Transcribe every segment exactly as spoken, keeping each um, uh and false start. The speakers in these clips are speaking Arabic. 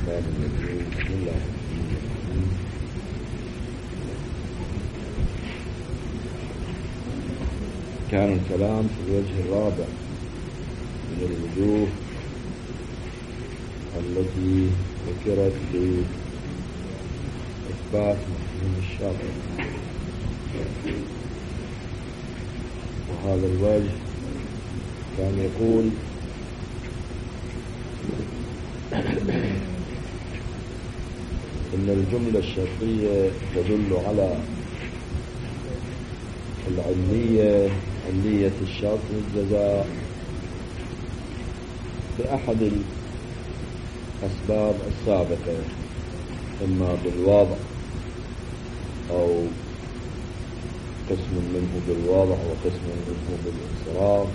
الرحمن الرحيم. بسم الله الرحمن الرحيم. كان الكلام في الوجه الرابع من الوجوه التي ذكرت لإثبات مفهوم الشرط، وهذا الوجه كان يقول إن الجملة الشرطية تدل على العلية، علية الشرط والجزاء بأحد الأسباب السابقة، إما بالوضع أو قسم منه بالوضع وقسم منه بالانصراف،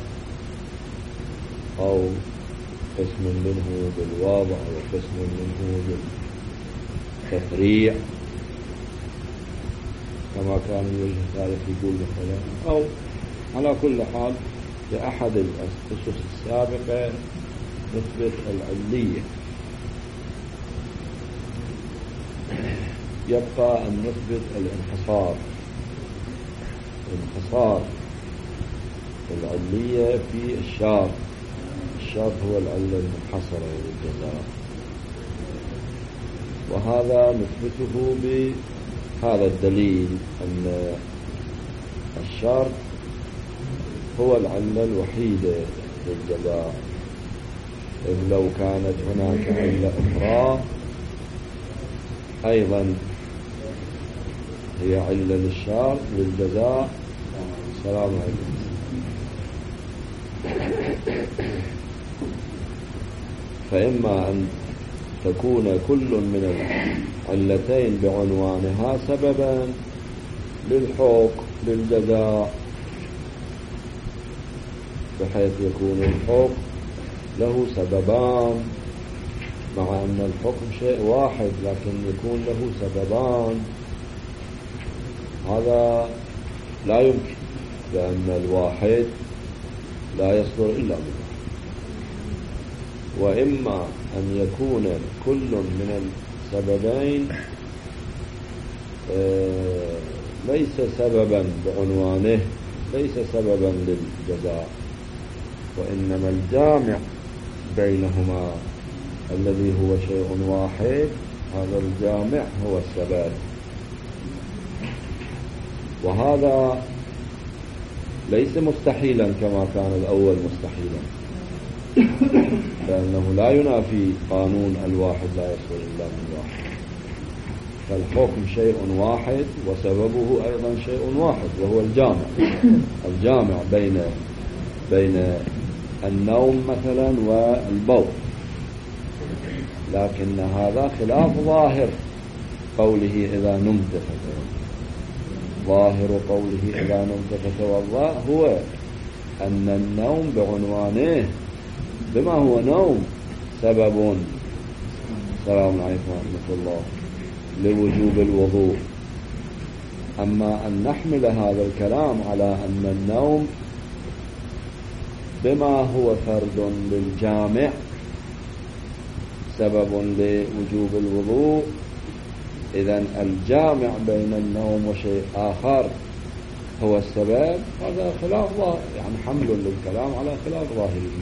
أو قسم منه بالوضع وقسم منه بالتفريع كما كان الوجه الثالث يقول مثلا، أو على كل حال بأحد الأسس السابقة نثبت العلية. يبقى أن نثبت الانحصار، انحصار العلية في الشرط. الشرط هو العلة المنحصرة للجزاء، وهذا نثبته بهذا الدليل أن الشرط هو العلة الوحيدة للجزاء، إذ لو كانت هناك علة أخرى أيضا هي علة للشرط للجزاء. السلام عليكم. فإما أن تكون كل من العلتين بعنوانها سببا للحكم للجزاء، بحيث يكون الحكم له سببان، مع أن الحكم شيء واحد لكن يكون له سببان. هذا لا يمكن، لأن الواحد لا يصدر إلا منه. وإما أن يكون كل من السببين ليس سببا بعنوانه، ليس سببا للجزاء، وإنما الجامع بينهما الذي هو شيء واحد، هذا الجامع هو السبب. وهذا ليس مستحيلا كما كان الأول مستحيلا، لأنه لا ينافي قانون الواحد لا يصل إلا من واحد. فالحكم شيء واحد وسببه أيضا شيء واحد، وهو الجامع، الجامع بين بين النوم مثلا والبول. لكن هذا خلاف ظاهر قوله إذا نمت فتوضأ. ظاهر قوله إذا نمت فتوضأ هو أن النوم بعنوانه بما هو نوم سبب، السلام عليكم ورحمة الله، لوجوب الوضوء. أما أن نحمل هذا الكلام على أن النوم بما هو فرد للجامع سبب لوجوب الوضوء، إذن الجامع بين النوم وشيء آخر هو السبب، هذا خلاف ظاهر، يعني حمل للكلام على خلاف ظاهره.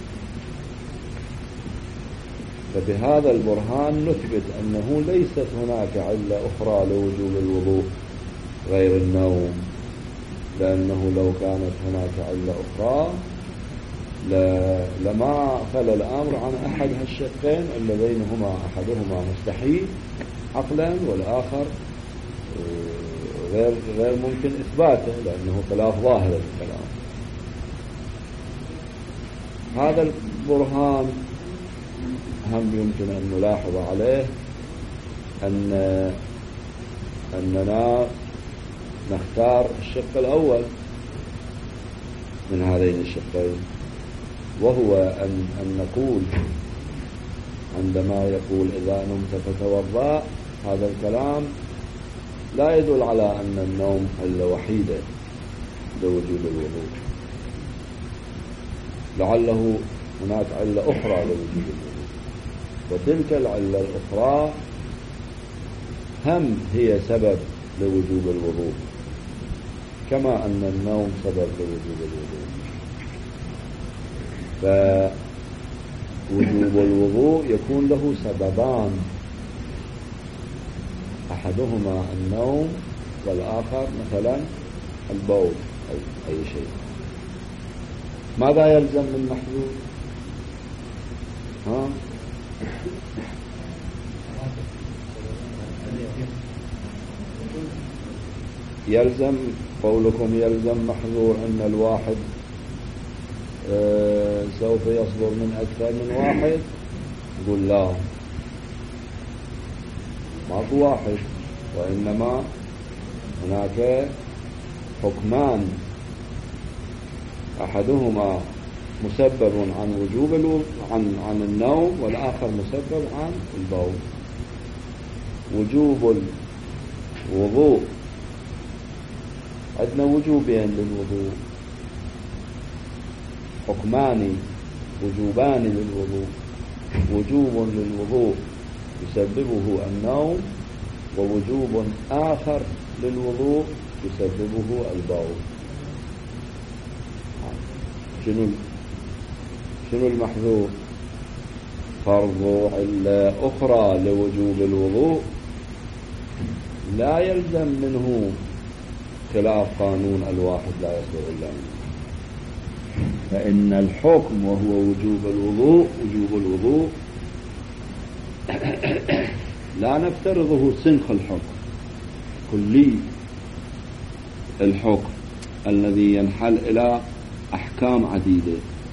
فبهذا البرهان نثبت أنه ليست هناك علة أخرى لوجوب الوضوء غير النوم، لأنه لو كانت هناك علة أخرى لما خلى الأمر عن أحد هالشقين اللي بينهما أحدهما مستحيل عقلا والآخر غير غير ممكن إثباته، لأنه خلاف ظاهر الكلام. هذا البرهان هم يمكن أن نلاحظ عليه أن أننا نختار الشق الأول من هذين الشقين، وهو أن, أن نقول عندما يقول إذا نمت فتوضأ، هذا الكلام لا يدل على أن النوم علة وحيدة لوجود الوضوء، لعله هناك علة أخرى لوجود الوضوء. وتلك العلة الأخرى هم هي سبب لوجوب الوضوء، كما أن النوم سبب لوجوب الوضوء. فوجوب الوضوء يكون له سببان، أحدهما النوم والآخر مثلا البول أو أي شيء. ماذا يلزم من محذور؟ ها؟ يلزم قولكم يلزم محذور أن الواحد آه سوف يصدر من أكثر من واحد. يقول لا، ماكو واحد، وإنما هناك حكمان، أحدهما مسبب عن وجوب الوضوء عن عن النوم، والآخر مسبب عن البول. وجوب الوضوء عندنا وجوبين للوضوء، حكمان وجوبان للوضوء. وجوب للوضوء يسببه النوم، ووجوب آخر للوضوء يسببه البول. شنو شنو المحذور؟ فرض علة أخرى لوجوب الوضوء لا يلزم منه خلاف قانون الواحد لا يصدر إلا منه. فإن الحكم وهو وجوب الوضوء وجوب الوضوء لا نفترضه سنخ الحكم كلي الحكم الذي ينحل إلى أحكام عديدة،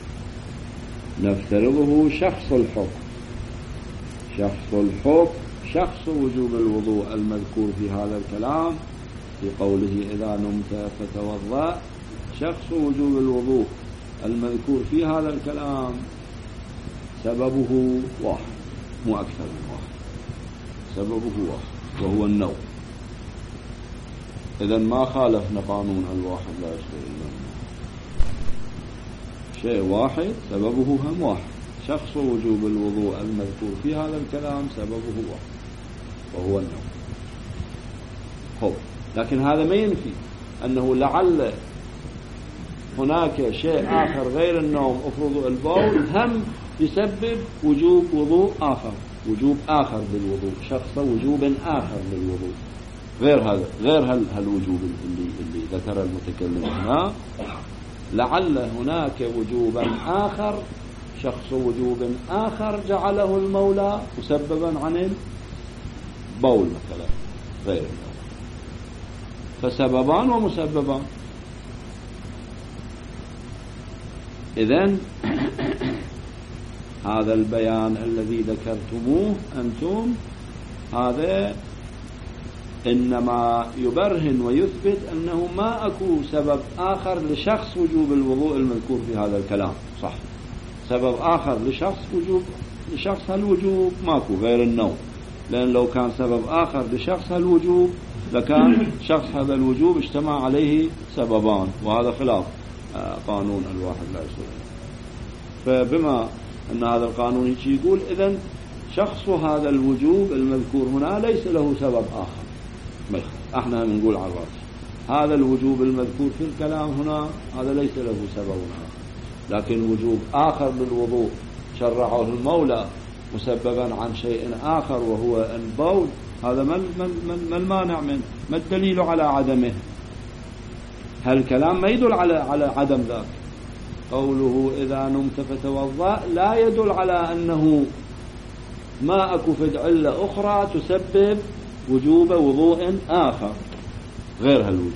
نفترضه شخص الحكم. شخص الحكم شخص وجوب الوضوء المذكور في هذا الكلام في قوله إذا نمت فتوضأ. شخص وجوب الوضوء المذكور في هذا الكلام سببه واحد، مو أكثر من واحد، سببه واحد وهو النوم. إذن ما خالفنا قانون الواحد لا يصدر إلا منه. شيء واحد سببه هم واحد. شخص وجوب الوضوء المذكور في هذا الكلام سببه واحد وهو النوم. خب، لكن هذا ما ينفي أنه لعل هناك شيء آخر غير النوم، افرض البول، هم يسبب وجوب وضوء آخر، وجوب آخر بالوضوء، شخص وجوب آخر بالوضوء غير هذا، غير هالوجوب اللي اللي ذكر المتكلم هنا. لعل هناك وجوبا آخر، شخص وجوب آخر جعله المولى مسببا عن البول مثلا غير النوم. فسببان ومسببان. إذن هذا البيان الذي ذكرتموه أنتم هذا إنما يبرهن ويثبت أنه ما أكو سبب آخر لشخص وجوب الوضوء المذكور في هذا الكلام. صح، سبب آخر لشخص وجوب لشخص هالوجوب ماكو غير النوم، لأن لو كان سبب آخر لشخص هالوجوب لكان شخص هذا الوجوب اجتمع عليه سببان، وهذا خلاف قانون الواحد لا يصدر. فبما أن هذا القانون يجي يقول إذن شخص هذا الوجوب المذكور هنا ليس له سبب آخر. احنا نقول على الرأس هذا الوجوب المذكور في الكلام هنا هذا ليس له سبب آخر، لكن وجوب آخر للوضوء شرعه المولى مسببا عن شيء آخر وهو البول. هذا ما ما المانع منه؟ ما الدليل على عدمه؟ هالكلام ما يدل على على عدم ذاك. قوله إذا نمت فتوضأ لا يدل على أنه ما أكو فد علة أخرى تسبب وجوب وضوء آخر غير هالوجوب.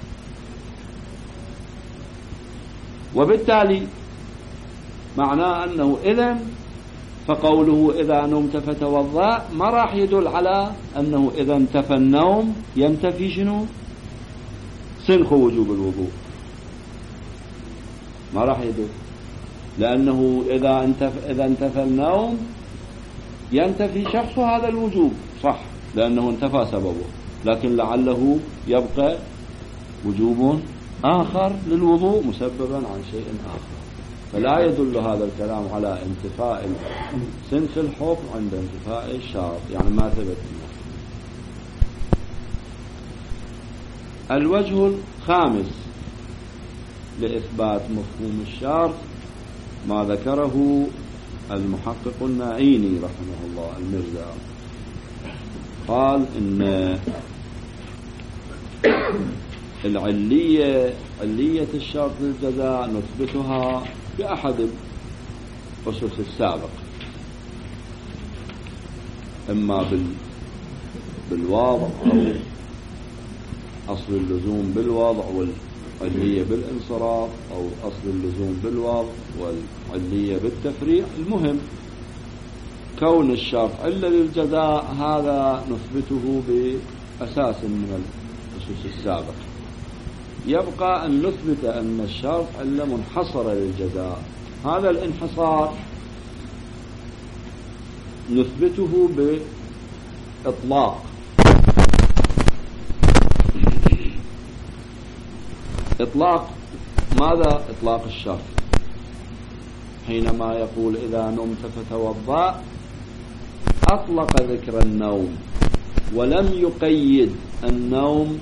وبالتالي معناه أنه إذن فقوله إذا نمت فتوضأ ما راح يدل على أنه إذا انتفى النوم ينتفي شنو؟ سنخ وجوب الوضوء. ما راح يدل، لأنه إذا انتفى إذا انتفى النوم ينتفي شخص هذا الوجوب. صح، لأنه انتفى سببه، لكن لعله يبقى وجوب آخر للوضوء مسببا عن شيء آخر. فلا يدل هذا الكلام على انتفاء صنف الحكم عند انتفاء الشرط، يعني ما ثبت. الوجه الخامس لإثبات مفهوم الشرط ما ذكره المحقق المعيني رحمه الله المرزا، قال إن العلية علية الشرط للجزاء نثبتها بأحد الأسس السابقة، إما بال بالوضع أو أصل اللزوم بالوضع والعلية بالانصراف، أو أصل اللزوم بالوضع والعلية بالتفريع. المهم كون الشرط علة للجزاء هذا نثبته بأساس من الأسس السابقة. يبقى أن نثبت أن الشرط علة منحصرة للجزاء. هذا الانحصار نثبته بإطلاق إطلاق ماذا؟ إطلاق الشرط، حينما يقول إذا نمت فتوضأ أطلق ذكر النوم ولم يقيد النوم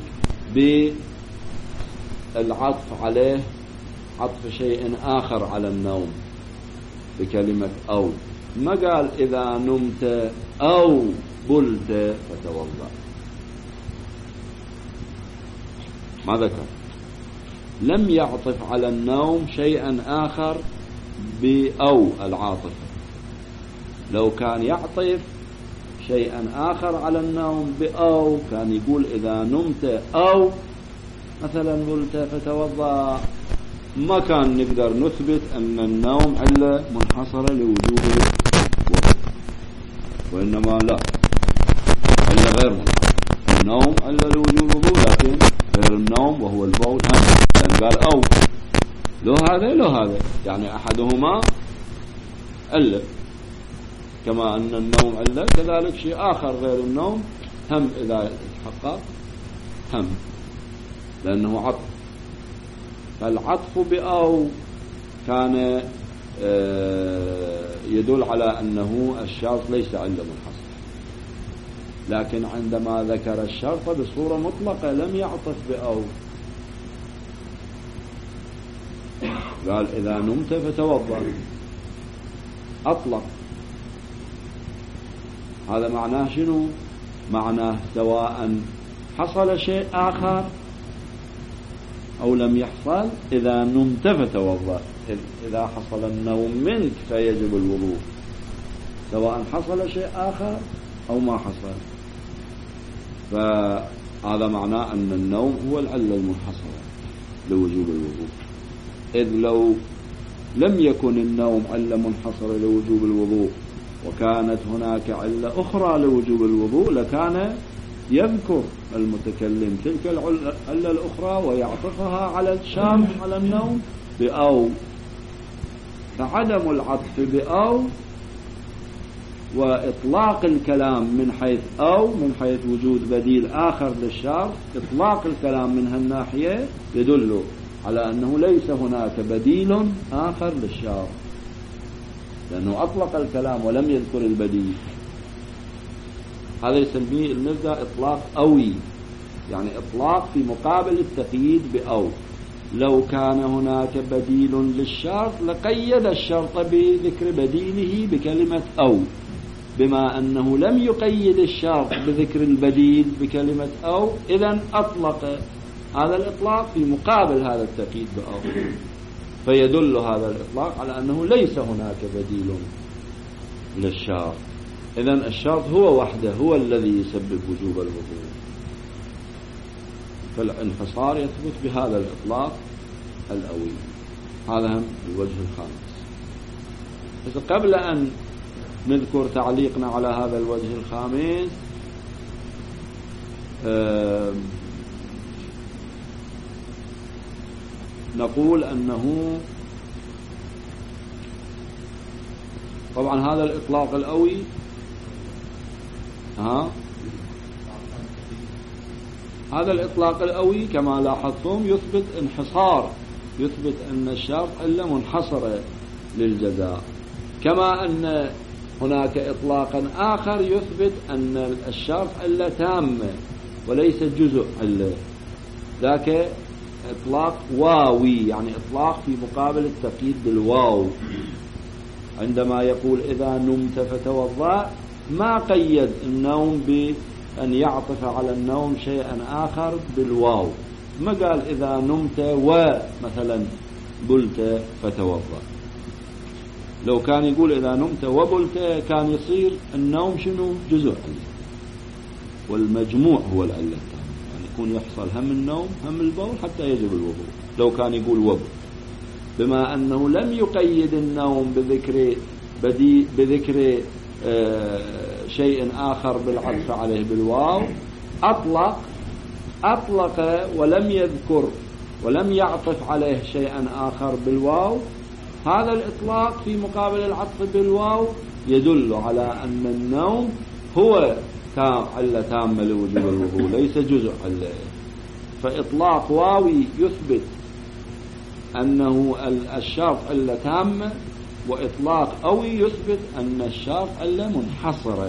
بالعطف عليه عطف شيء آخر على النوم بكلمة أو. ما قال إذا نمت أو بلت فتوضأ، ما ذكر، لم يعطف على النوم شيئا آخر بأو العاطفة. لو كان يعطف شيئا آخر على النوم بأو كان يقول إذا نمت أو مثلا بلت فتوضأ، ما كان نقدر نثبت أن النوم علة منحصرة لوجوب الوضوء، وإنما لا، علة غير منحصرة. النوم علة لوجوب الوضوء، لكن غير النوم وهو البول هم، لأن قال أو لو هذا لو هذا، يعني أحدهما علة، كما أن النوم علة كذلك شيء آخر غير النوم هم إذا تحقق هم، لأنه عطف. فالعطف بأو كان يدل على أنه الشرط ليس علة منحصرة، لكن عندما ذكر الشرط بصورة مطلقة لم يعطف بأو، قال إذا نمت فتوضأ، أطلق. هذا معناه شنو؟ معناه سواء حصل شيء آخر أو لم يحصل، إذا نمت فتوضأ، إذا حصل النوم منك فيجب الوضوء، سواء حصل شيء آخر أو ما حصل. فهذا معناه أن النوم هو العلة المنحصرة لوجوب الوضوء، إذ لو لم يكن النوم علة منحصرة لوجوب الوضوء وكانت هناك علة أخرى لوجوب الوضوء لكان يذكر المتكلم تلك العلة الأخرى ويعطفها على الشرط على النوم بأو. فعدم العطف بأو وإطلاق الكلام من حيث أو من حيث وجود بديل آخر للشرط، إطلاق الكلام من هالناحية يدل على أنه ليس هناك بديل آخر للشرط، لأنه أطلق الكلام ولم يذكر البديل. هذا يسميه المرزا إطلاق أوي، يعني إطلاق في مقابل التقييد بأو. لو كان هناك بديل للشرط لقيد الشرط بذكر بديله بكلمة أو، بما أنه لم يقيد الشرط بذكر البديل بكلمة أو، إذن أطلق هذا الإطلاق في مقابل هذا التقييد بأو، فيدل هذا الإطلاق على أنه ليس هناك بديل للشرط. إذن الشرط هو وحده هو الذي يسبب وجوب الوضوء، فالانحصار يثبت بهذا الإطلاق الأوي. هذا هم الوجه الخامس. بس قبل أن نذكر تعليقنا على هذا الوجه الخامس، نقول أنه طبعا هذا الإطلاق الأوي ها هذا الإطلاق الأوي كما لاحظتم يثبت انحصار، يثبت أن الشرط إلا منحصرة للجزاء. كما أن هناك إطلاقا آخر يثبت أن الشرط علة تامة وليس جزء علة، ذاك إطلاق واوي، يعني إطلاق في مقابل التقييد بالواو. عندما يقول إذا نمت فتوضأ ما قيد النوم بأن يعطف على النوم شيئا آخر بالواو، ما قال إذا نمت ومثلا بلت فتوضأ. لو كان يقول إذا نمت وبلت كان يصير النوم شنو؟ جزء علة، والمجموع هو العلة التامة، يعني يكون يحصل هم النوم هم البول حتى يجب الوضوء. لو كان يقول وضوء، بما أنه لم يقيد النوم بذكر بدي بذكر آه شيء آخر بالعطف عليه بالواو، أطلق أطلق ولم يذكر ولم يعطف عليه شيئا آخر بالواو. هذا الإطلاق في مقابل العطف بالواو يدل على أن النوم هو تام علة تامة لوجوب الوضوء ليس جزء علة. فإطلاق واوي يثبت أنه الشرط علة تامة، وإطلاق أوي يثبت أن الشرط علة منحصرة.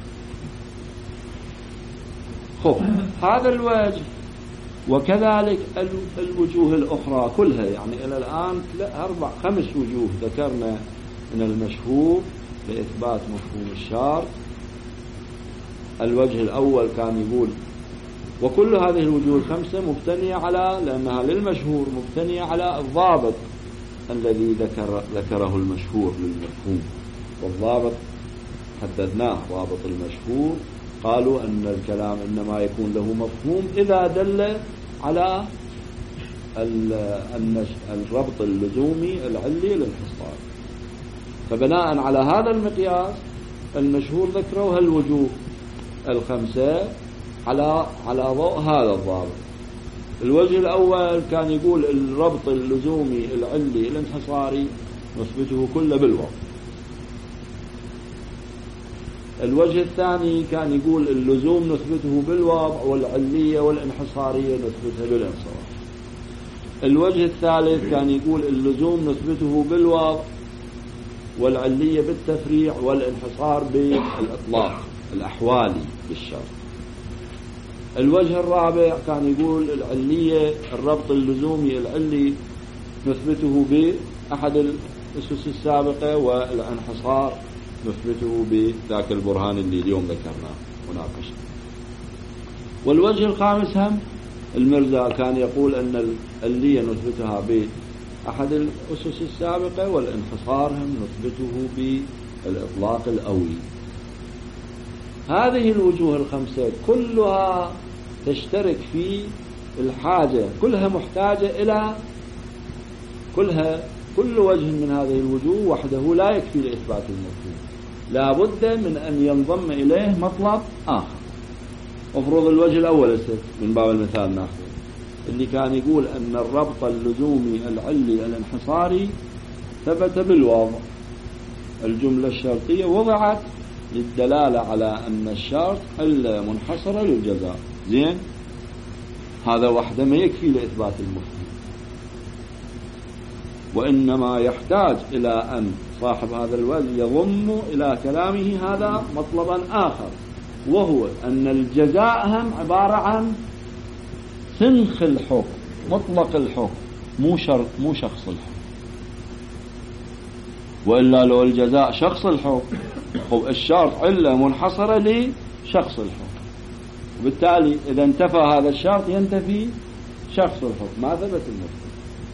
خب هذا الوجه، وكذلك الوجوه الأخرى كلها، يعني إلى الآن أربع خمس وجوه ذكرنا من المشهور لإثبات مفهوم الشرط. الوجه الأول كان يقول، وكل هذه الوجوه الخمسة مبتنية على، لأنها للمشهور مبتنية على الضابط الذي ذكر ذكره المشهور للمفهوم. والضابط حددناه، ضابط المشهور قالوا أن الكلام إنما يكون له مفهوم إذا دل على الربط اللزومي العلي للحصار. فبناء على هذا المقياس المشهور ذكروا هالوجوه الخمسة على على ضوء هذا الضابط. الوجه الأول كان يقول الربط اللزومي العلي الانحصاري نثبته كله بالوضع. الوجه الثاني كان يقول اللزوم نثبته بالوضع، والعلية والانحصارية نثبتها بالانصراف. الوجه الثالث كان يقول اللزوم نثبته بالوضع، والعلية بالتفريع، والانحصار بالإطلاق الأحوالي بالشرط. الوجه الرابع كان يقول العلية الربط اللزومي العلي نثبته بأحد الأسس السابقة، والانحصار نثبته بذاك البرهان اللي اليوم ذكرناه وناقشنا. والوجه الخامس هم المرزا كان يقول أن العلية نثبتها بأحد الأسس السابقة، والانحصار هم نثبته بالإطلاق الأوي. هذه الوجوه الخمسة كلها تشترك في الحاجة، كلها محتاجة إلى كلها كل وجه من هذه الوجوه وحده لا يكفي لإثبات المفهوم، لا بد من أن ينضم إليه مطلب آخر. أفرض الوجه الأول من باب المثال ناخذ اللي كان يقول أن الربط اللزومي العلي الانحصاري ثبت بالوضع. الجملة الشرطية وضعت للدلالة على أن الشرط علة منحصرة للجزاء. زين، هذا وحده ما يكفي لإثبات المفهوم، وإنما يحتاج إلى أن صاحب هذا الوجه يضم إلى كلامه هذا مطلبا آخر، وهو أن الجزاء هم عبارة عن سنخ الحكم، مطلق الحكم، مو شرط مو شخص الحكم. وإلا لو الجزاء شخص الحكم خب الشرط علة منحصرة لشخص الحكم، وبالتالي إذا انتفى هذا الشرط ينتفي شخص الحكم، ما ثبت المفهوم.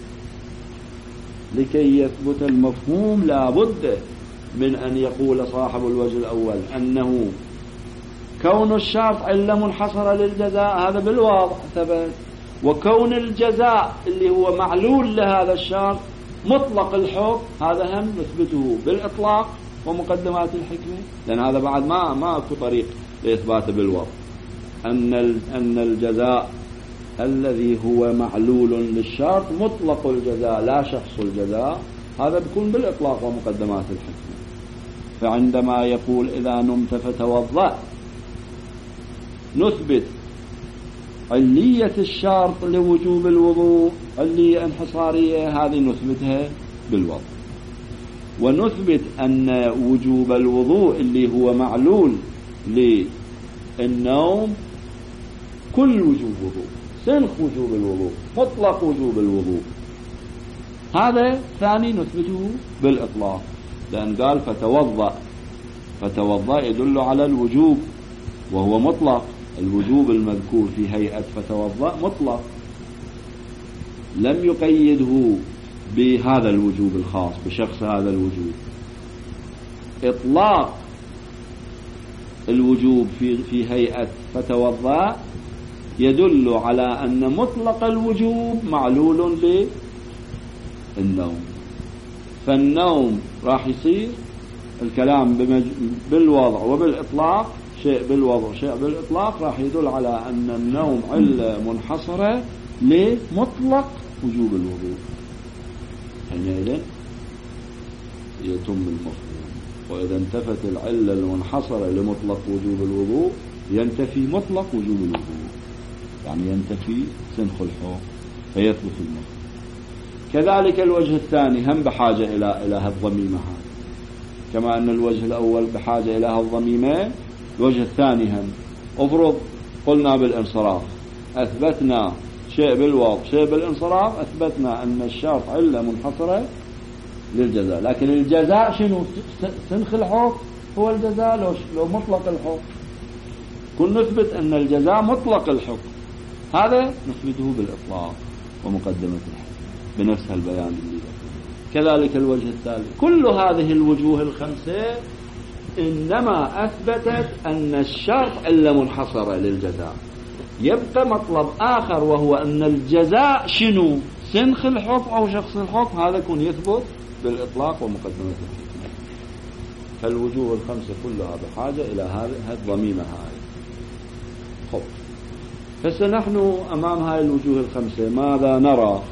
لكي يثبت المفهوم لا بد من أن يقول صاحب الوجه الأول أنه كون الشرط علة منحصرة للجزاء هذا بالواضح ثبت، وكون الجزاء اللي هو معلول لهذا الشرط مطلق الحكم هذا هم نثبته بالإطلاق ومقدمات الحكمة، لأن هذا بعد ما ما أكو طريق لإثباته بالوضع. أن أن الجزاء الذي هو معلول للشرط مطلق الجزاء لا شخص الجزاء، هذا بيكون بالإطلاق ومقدمات الحكمة. فعندما يقول إذا نمت فتوضأ نثبت علية الشرط لوجوب الوضوء، علية انحصارية هذه نثبتها بالوضع. ونثبت أن وجوب الوضوء اللي هو معلول للنوم كل وجوب وضوء، سنخ وجوب الوضوء، مطلق وجوب الوضوء. هذا ثاني نثبته بالإطلاق، لأن قال فتوضأ، فتوضأ يدل على الوجوب وهو مطلق. الوجوب المذكور في هيئة فتوضأ مطلق، لم يقيده بهذا الوجوب الخاص بشخص هذا الوجوب. إطلاق الوجوب في في هيئة فتوضأ يدل على أن مطلق الوجوب معلول للنوم، فالنوم راح يصير الكلام بالوضع وبالإطلاق، شيء بالوضع شيء بالإطلاق، راح يدل على أن النوم علة منحصرة لمطلق وجوب الوضوء. حينئذ يتم المفهوم. وإذا انتفت العلة المنحصرة لمطلق وجوب الوضوء ينتفي مطلق وجوب الوضوء، يعني ينتفي سنخ الحكم فيثبت المفهوم. كذلك الوجه الثاني هم بحاجة إلى إلى هالضميمة هذه، كما أن الوجه الأول بحاجة إلى هالضميمة، الوجه الثاني هم. أفرض قلنا بالانصراف، أثبتنا شيء بالوضع شيء بالانصراف، أثبتنا أن الشرط علة منحصرة للجزاء، لكن الجزاء شنو؟ سنخ الحكم هو الجزاء لو, لو مطلق الحكم. كن نثبت أن الجزاء مطلق الحكم، هذا نثبته بالإطلاق ومقدمة الحكم بنفس البيان اللي كذلك الوجه الثالث. كل هذه الوجوه الخمسة إنما أثبتت أن الشرط علة منحصرة للجزاء. يبقى مطلب آخر وهو أن الجزاء شنو؟ سنخ الحكم أو شخص الحكم، هذا يكون يثبت بالإطلاق ومقدمة الحكم. فالوجوه الخمسة كلها بحاجة إلى هذه الضميمة هاي. خب فسنحن أمام هاي الوجوه الخمسة ماذا نرى؟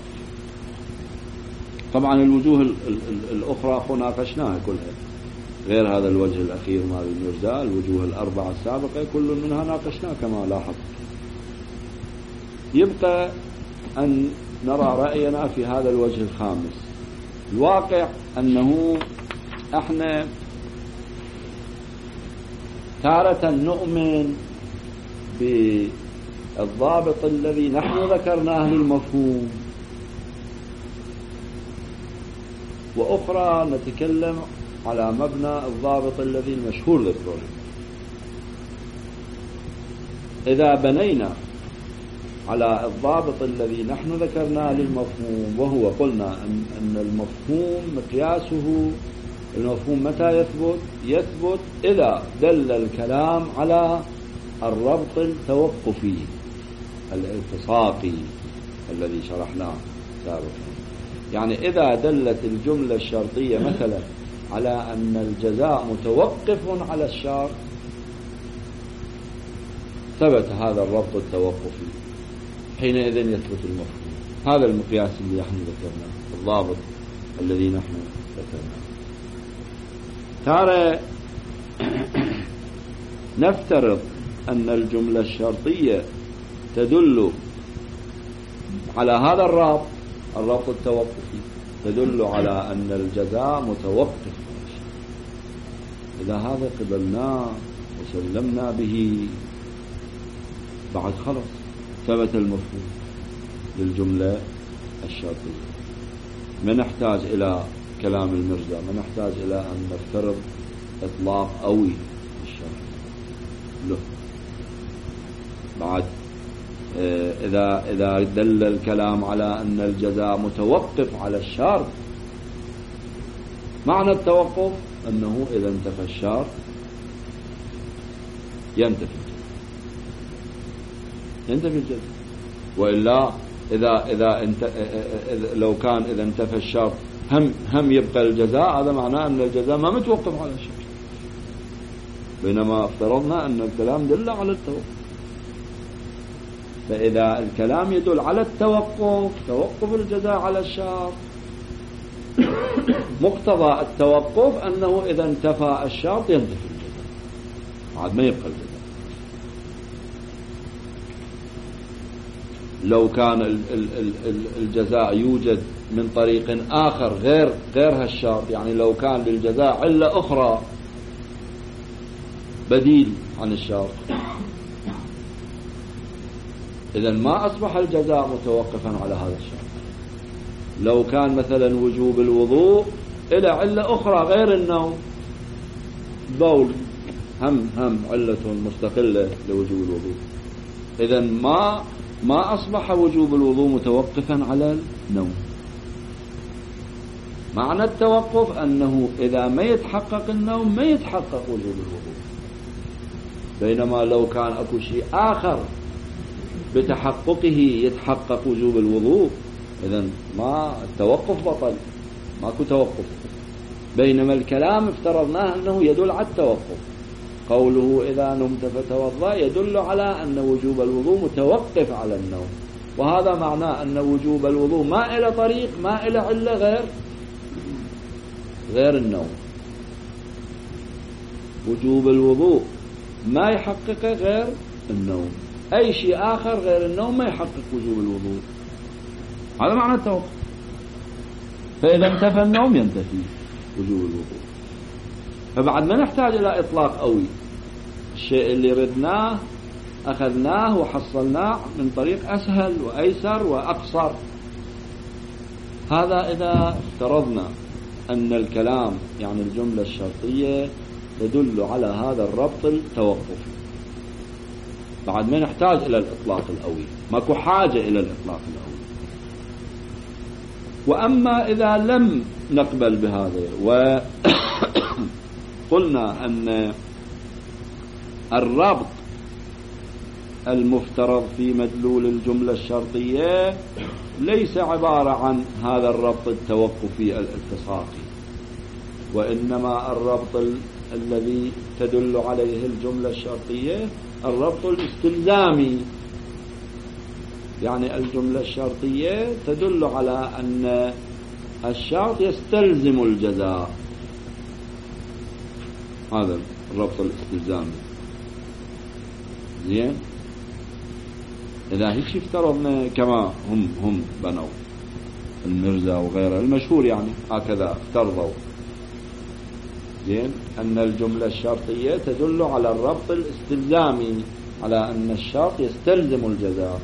طبعا الوجوه ال ال ال الأخرى ناقشناها كلها، غير هذا الوجه الأخير مال المرزا، الوجوه الأربعة السابقة كل منها ناقشناها كما لاحظ. يبقى أن نرى رأينا في هذا الوجه الخامس. الواقع أنه احنا تارة نؤمن بالضابط الذي نحن ذكرناه للمفهوم، وأخرى نتكلم على مبنى الضابط الذي المشهور ذكره. إذا بنينا على الضابط الذي نحن ذكرناه للمفهوم، وهو قلنا أن, أن المفهوم مقياسه، المفهوم متى يثبت؟ يثبت إذا دل الكلام على الربط التوقفي الالتصاقي الذي شرحناه سابقا. يعني إذا دلت الجملة الشرطية مثلا على أن الجزاء متوقف على الشرط، ثبت هذا الربط التوقفي، حينئذ يثبت المفهوم. هذا المقياس اللي نحن ذكرناه، الضابط الذي نحن ذكرناه. ترى نفترض أن الجملة الشرطية تدل على هذا الربط، الربط التوقفي، تدل على أن الجزاء متوقف. إذا هذا قبلناه وسلمنا به بعد خلص ثبت المفهوم للجملة الشرطية. ما نحتاج إلى كلام المرزا، ما نحتاج إلى أن نفترض إطلاق قوي الشرط له. بعد إذا إذا دل الكلام على أن الجزاء متوقف على الشرط، معنى التوقف أنه إذا انتفى الشرط ينتفي ينتفي الجزاء، وإلا إذا إذا انت لو كان إذا انتفى الشرط هم هم يبقى الجزاء، هذا معناه أن الجزاء ما متوقف على الشرط، بينما افترضنا أن الكلام دل على التوقف. فإذا الكلام يدل على التوقف، توقف الجزاء على الشرط، مقتضى التوقف أنه إذا انتفى الشرط ينتفي الجزاء، عاد ما يبقى الجزاء. لو كان الجزاء يوجد من طريق آخر غير غير هالشرط، يعني لو كان للجزاء علة أخرى بديل عن الشرط، إذن ما أصبح الجزاء متوقفا على هذا الشرط. لو كان مثلا وجوب الوضوء إلى علة أخرى غير النوم، بول هم هم علة مستقلة لوجوب الوضوء، إذن ما ما أصبح وجوب الوضوء متوقفا على النوم. معنى التوقف أنه إذا ما يتحقق النوم ما يتحقق وجوب الوضوء، بينما لو كان أكو شيء آخر بتحققه يتحقق وجوب الوضوء إذن ما التوقف بطل، ماكو توقف. بينما الكلام افترضناه أنه يدل على التوقف، قوله إذا نمت فتوضأ يدل على أن وجوب الوضوء متوقف على النوم، وهذا معناه أن وجوب الوضوء ما إلى طريق ما إلى علة غير غير النوم. وجوب الوضوء ما يحقق غير النوم، أي شيء آخر غير النوم ما يحقق وجوب الوضوء، هذا معنى التوقف. فإذا انتفى النوم ينتفي وجوب الوضوء. فبعد ما نحتاج إلى إطلاق قوي، الشيء اللي ردناه أخذناه وحصلناه من طريق أسهل وأيسر وأقصر. هذا إذا افترضنا أن الكلام يعني الجملة الشرطية تدل على هذا الربط التوقفي، بعد ما نحتاج إلى الإطلاق القوي، ماكو حاجة إلى الإطلاق القوي. وأما إذا لم نقبل بهذا وقلنا أن الربط المفترض في مدلول الجملة الشرطية ليس عبارة عن هذا الربط التوقفي الالتصاقي، وإنما الربط ال الذي تدل عليه الجملة الشرطية الربط الاستلزامي. يعني الجملة الشرطية تدل على أن الشرط يستلزم الجزاء، هذا الربط الاستلزامي. زين، إذا هيك افترضنا كما هم هم بنوا المرزا وغيره المشهور، يعني هكذا افترضوا، زين، أن الجملة الشرطية تدل على الربط الاستلزامي، على أن الشرط يستلزم الجزاء،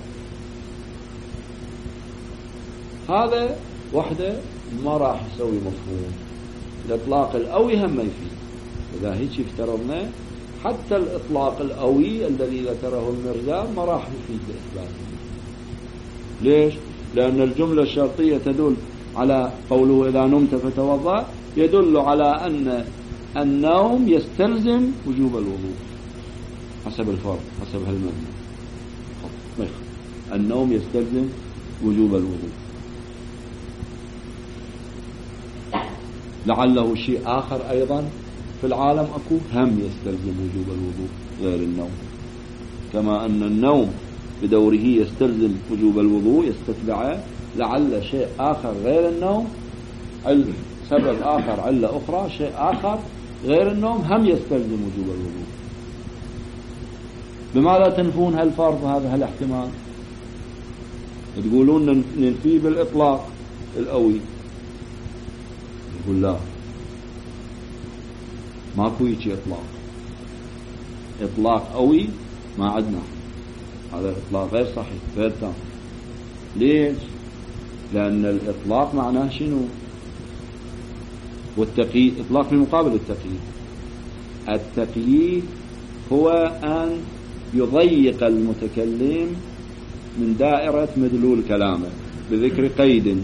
هذا وحده ما راح يسوي مفهوم. الإطلاق القوي هم ما يفيد. إذا هيك افترضنا حتى الإطلاق القوي الذي ذكره المرزا ما راح يفيد بإثباته. ليش؟ لأن الجملة الشرطية تدل على قوله إذا نمت فتوضأ، يدل على أن النوم يستلزم وجوب الوضوء حسب الفرض، حسب هالمبنى. النوم يستلزم وجوب الوضوء، لعله شيء آخر أيضا في العالم أكو هم يستلزم وجوب الوضوء غير النوم، كما أن النوم بدوره يستلزم وجوب الوضوء يستتبعه، لعل شيء آخر غير النوم، علة سبب آخر، علة أخرى، شيء آخر غير النوم هم يستلزم وجوب الوضوء. بماذا تنفون هالفرض هذا هالاحتمال؟ تقولون ننفيه بالإطلاق القوي. يقول لا، ماكو يجي إطلاق، إطلاق قوي ما عدنا، هذا الإطلاق غير صحيح غير تام. ليش؟ لأن الإطلاق معناه شنو؟ والتقييد، إطلاق في مقابل التقييد. التقييد هو أن يضيق المتكلم من دائرة مدلول كلامه بذكر قيد،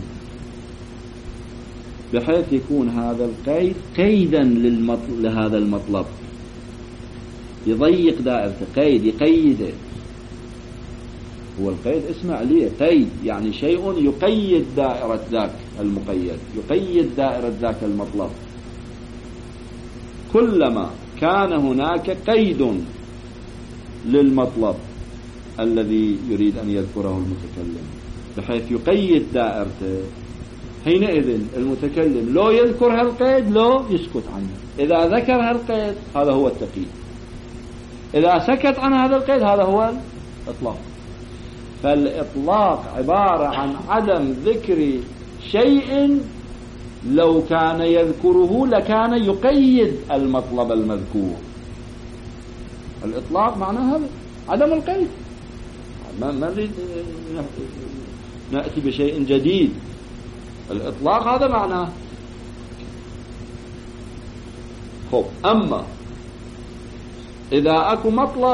بحيث يكون هذا القيد قيدا للمطل... لهذا المطلب، يضيق دائرته، قيد يقيده. هو القيد اسمه عليه قيد، يعني شيء يقيد دائرة ذاك المقيد، يقيد دائرة ذاك المطلب. كلما كان هناك قيد للمطلب الذي يريد أن يذكره المتكلم بحيث يقيد دائرته، حينئذ المتكلم لو يذكر هالقيد لو يسكت عنه. إذا ذكر هالقيد هذا هو التقييد، إذا سكت عن هذا القيد هذا هو الإطلاق. فالإطلاق عبارة عن عدم ذكر شيء لو كان يذكره لكان يقيد المطلب المذكور. الإطلاق معناه هذا عدم القيد، ما نريد نأتي بشيء جديد. الإطلاق هذا معناه. خب أما إذا أكو مطلب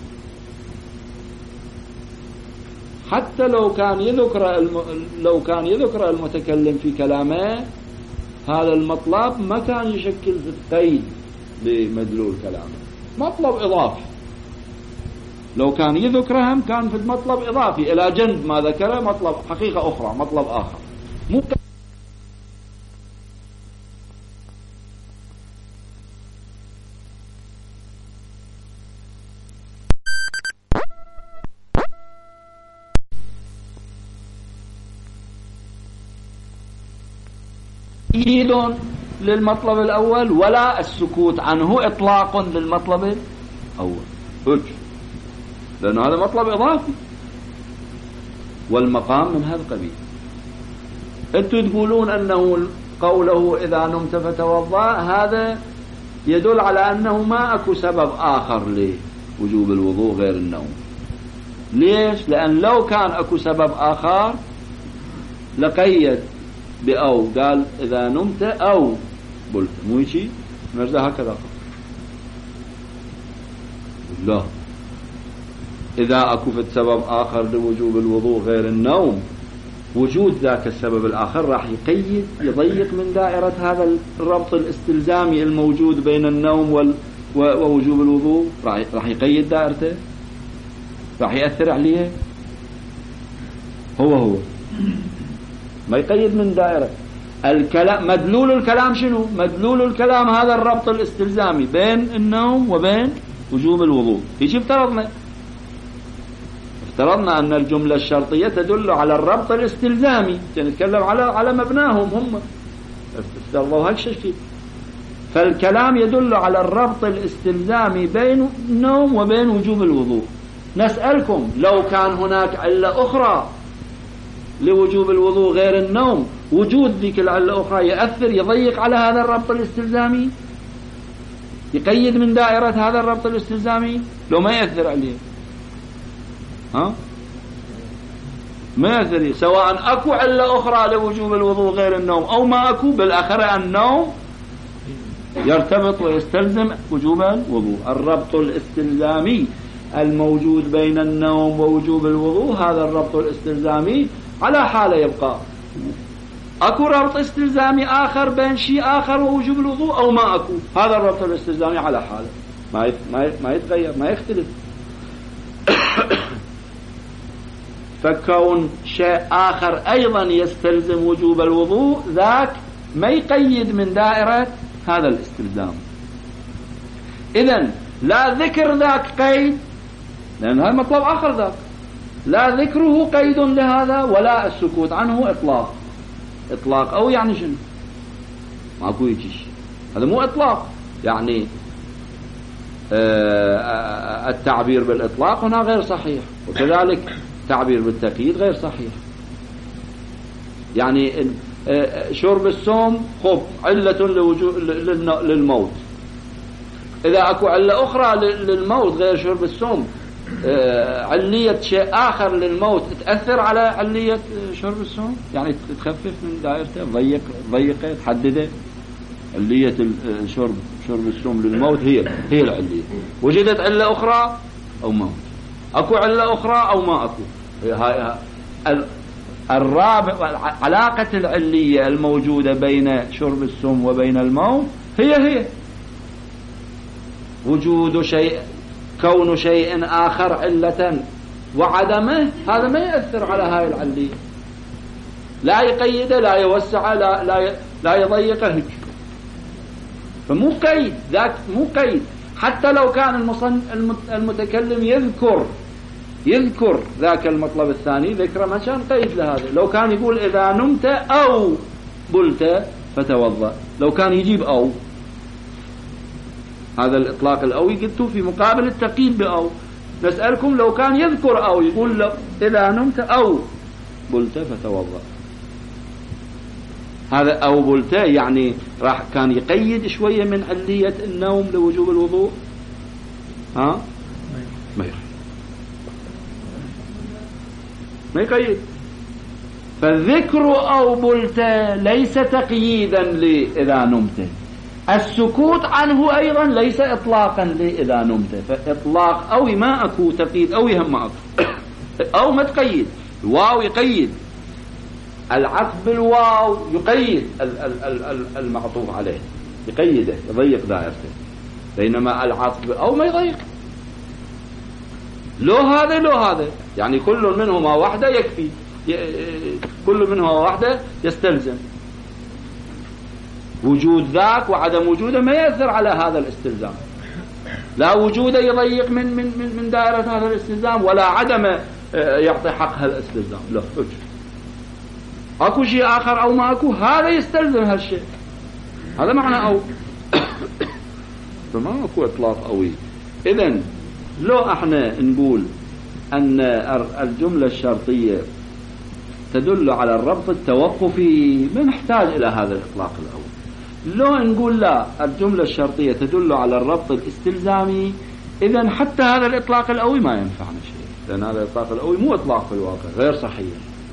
حتى لو كان يذكر الم... لو كان يذكر المتكلم في كلامه، هذا المطلب ما كان يشكل في القيد بمدلول كلامه، مطلب إضافي. لو كان يذكرهم كان في المطلب إضافي إلى جنب ما ذكره مطلب حقيقة أخرى، مطلب آخر مو تأكيد للمطلب الأول ولا السكوت عنه إطلاق للمطلب الأول. هج لأن هذا مطلب إضافي والمقام من هذا القبيل. أنتم تقولون أنه قوله إذا نمت فتوضأ هذا يدل على أنه ما أكو سبب آخر لوجوب الوضوء غير النوم. ليش؟ لأن لو كان أكو سبب آخر لقيد بأو، قال إذا نمت أو قلت، مو شيء مرزا هكذا. لا، إذا أكفت سبب آخر لوجوب الوضوء غير النوم، وجود ذاك السبب الآخر راح يقيد يضيق من دائرة هذا الربط الاستلزامي الموجود بين النوم وال ووجوب الوضوء، راح يقيد دائرته، راح يأثر عليه. هو هو ما يقيد من دائرة الكلام. مدلول الكلام شنو؟ مدلول الكلام هذا الربط الاستلزامي بين النوم وبين وجوب الوضوء. ايش افترضنا؟ افترضنا أن الجملة الشرطية تدل على الربط الاستلزامي، نتكلم على على مبناهم هم افترضوا هالشيء. فالكلام يدل على الربط الاستلزامي بين النوم وبين وجوب الوضوء. نسألكم لو كان هناك علة أخرى لوجوب الوضوء غير النوم، وجود ذيك العلة الأخرى يأثر يضيق على هذا الربط الاستلزامي، يقيد من دائرة هذا الربط الاستلزامي؟ لو ما يأثر عليه، ها؟ ما يأثر، سواء أكو علة أخرى لوجوب الوضوء غير النوم أو ما أكو، بالآخر النوم يرتبط ويستلزم وجوب الوضوء. الربط الاستلزامي الموجود بين النوم ووجوب الوضوء، هذا الربط الاستلزامي على حالة يبقى. أكو ربط استلزامي آخر بين شيء آخر ووجوب الوضوء أو ما أكو، هذا الربط الاستلزامي على حالة ما ما يتغير ما يختلف. فكون شيء آخر أيضا يستلزم وجوب الوضوء ذاك ما يقيد من دائرة هذا الاستلزام. إذن لا ذكر ذاك قيد، لأن هذا مطلب آخر ذاك، لا ذكره قيد لهذا ولا السكوت عنه إطلاق. إطلاق أو يعني شنو؟ ماكو يجيش، هذا مو إطلاق. يعني آه التعبير بالإطلاق هنا غير صحيح، وكذلك التعبير بالتقييد غير صحيح. يعني آه شرب السوم خب علة للموت، إذا أكو علة أخرى للموت غير شرب السوم، علية شيء آخر للموت تأثر على علية شرب السوم، يعني تخفف من دائرته، ضيق ضيقه تحدده. علية الشرب شرب السوم للموت هي هي العلية. وجدت علة أخرى أو موت، أكو علة أخرى أو ما أكو. الرابع علاقة العلية الموجودة بين شرب السوم وبين الموت هي هي وجود شيء، كون شيء آخر علة وعدمه، هذا ما يأثر على هاي العلية، لا يقيده لا يوسعه لا لا لا يضيقه. فمو قيد ذاك، مو قيد. حتى لو كان المصن المتكلم يذكر يذكر ذاك المطلب الثاني ذكره ما كان قيد لهذا. لو كان يقول إذا نمت أو قلت فتوضأ، لو كان يجيب أو، هذا الإطلاق الأوي قلتوا في مقابل التقييد بأو. نسألكم لو كان يذكر أو، يقول إذا نمت أو قلت فتوضأ، هذا أو بلتا يعني راح كان يقيد شوية من علية النوم لوجوب الوضوء. ها ما يقيد ما يقيد. فالذكر أو بلتا ليس تقييدا لإذا نمت. السكوت عنه أيضا ليس إطلاقا لإذا نمت. فإطلاق أو ما أكو تقييد أو يهم ما أكو أو ما تقيد. الواو يقيد، العطف بالواو يقيد المعطوف عليه، يقيده يضيق دائرته، بينما العطف أو ما يضيق. لو هذا لو هذا يعني كل منهما واحدة يكفي، كل منهما واحدة يستلزم. وجود ذاك وعدم وجوده ما يأثر على هذا الاستلزام. لا وجوده يضيق من من من دائرة هذا الاستلزام، ولا عدم يعطي حق هالاستلزام. لا اكو شيء اخر او ما اكو، هذا يستلزم هالشيء. هذا معنى او. فما اكو اطلاق قوي. اذن لو احنا نقول ان الجملة الشرطية تدل على الربط التوقفي ما نحتاج الى هذا الاطلاق الاول. لو نقول لا الجملة الشرطية تدل على الربط الاستلزامي، اذن حتى هذا الاطلاق القوي ما ينفعنا شيء، لان هذا الاطلاق القوي مو اطلاق في الواقع، غير صحيح.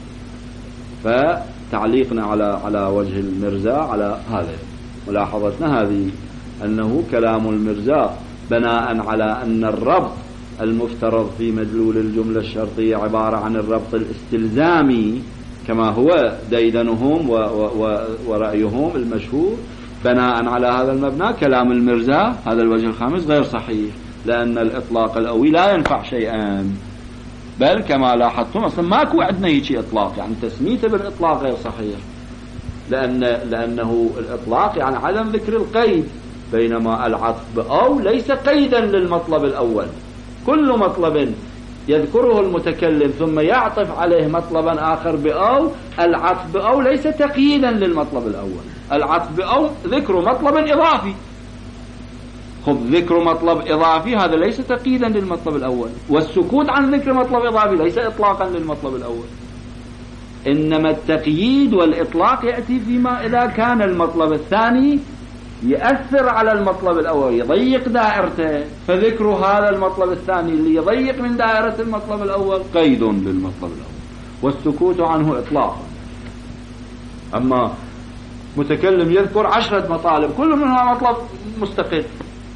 فتعليقنا على على وجه المرزا على هذا، ملاحظتنا هذه أنه كلام المرزا بناء على أن الربط المفترض في مدلول الجملة الشرطية عبارة عن الربط الاستلزامي كما هو ديدنهم ورأيهم المشهور. بناء على هذا المبنى كلام المرزا هذا الوجه الخامس غير صحيح، لأن الإطلاق القوي لا ينفع شيئا، بل كما لاحظتم أصلا ماكو عندنا هيك إطلاق، يعني تسميته بالإطلاق غير صحيح، لأن لأنه الإطلاق يعني عدم ذكر القيد، بينما العطف بأو ليس قيدا للمطلب الأول. كل مطلب يذكره المتكلم ثم يعطف عليه مطلبا آخر بأو، العطف بأو ليس تقييدا للمطلب الأول. العطف بأو ذكر مطلب إضافي. خب ذكر مطلب إضافي هذا ليس تقييدا للمطلب الأول، والسكوت عن ذكر مطلب إضافي ليس إطلاقا للمطلب الأول. إنما التقييد والإطلاق يأتي فيما إذا كان المطلب الثاني يأثر على المطلب الأول، يضيق دائرته، فذكر هذا المطلب الثاني اللي يضيق من دائرة المطلب الأول قيد للمطلب الأول، والسكوت عنه إطلاقا. أما متكلم يذكر عشرة مطالب كل منها مطلب مستقل،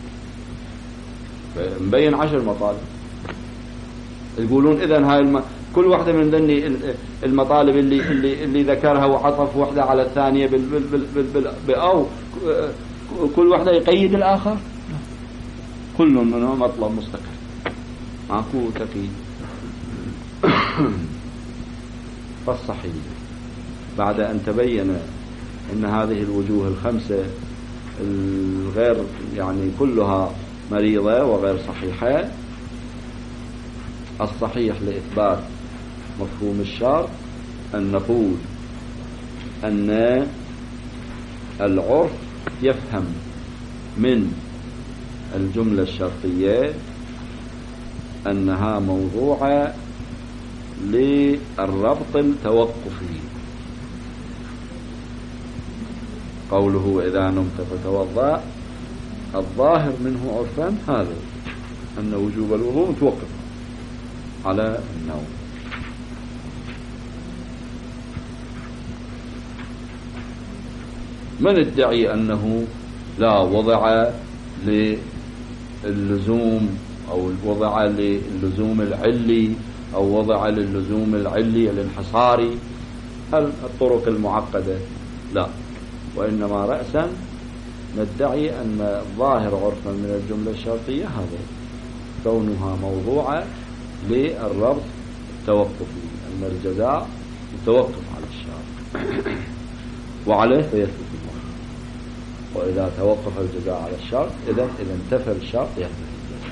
مبين عشر مطالب، يقولون إذن هاي الم... كل واحدة من ذني المطالب اللي اللي اللي ذكرها وعطف واحدة على الثانية بال بال بال بال بأو كل واحدة يقيد الآخر، كل منه مطلب مستقل ماكو تقييد. فالصحيح بعد أن تبين أن هذه الوجوه الخمسة الغير يعني كلها مريضة وغير صحيحة، الصحيح لإثبات مفهوم الشرط أن نقول أن العرف يفهم من الجملة الشرطية أنها موضوعة للربط التوقفي. قوله إذا نمت فتوضأ الظاهر منه عرفا هذا أن وجوب الوضوء متوقف على النوم. من ادعي أنه لا وضع للزوم أو وضع للزوم العلي أو وضع للزوم العلي الانحصاري الطرق المعقدة، لا، وإنما رأسا ندعي أن الظاهر عرفا من الجملة الشرطية هذا كونها موضوعة للربط التوقفي، أن الجزاء متوقف على الشرط وعليه فيثبت المخ، وإذا توقف الجزاء على الشرط إذا إذا انتفى الشرط يثبت الجزاء.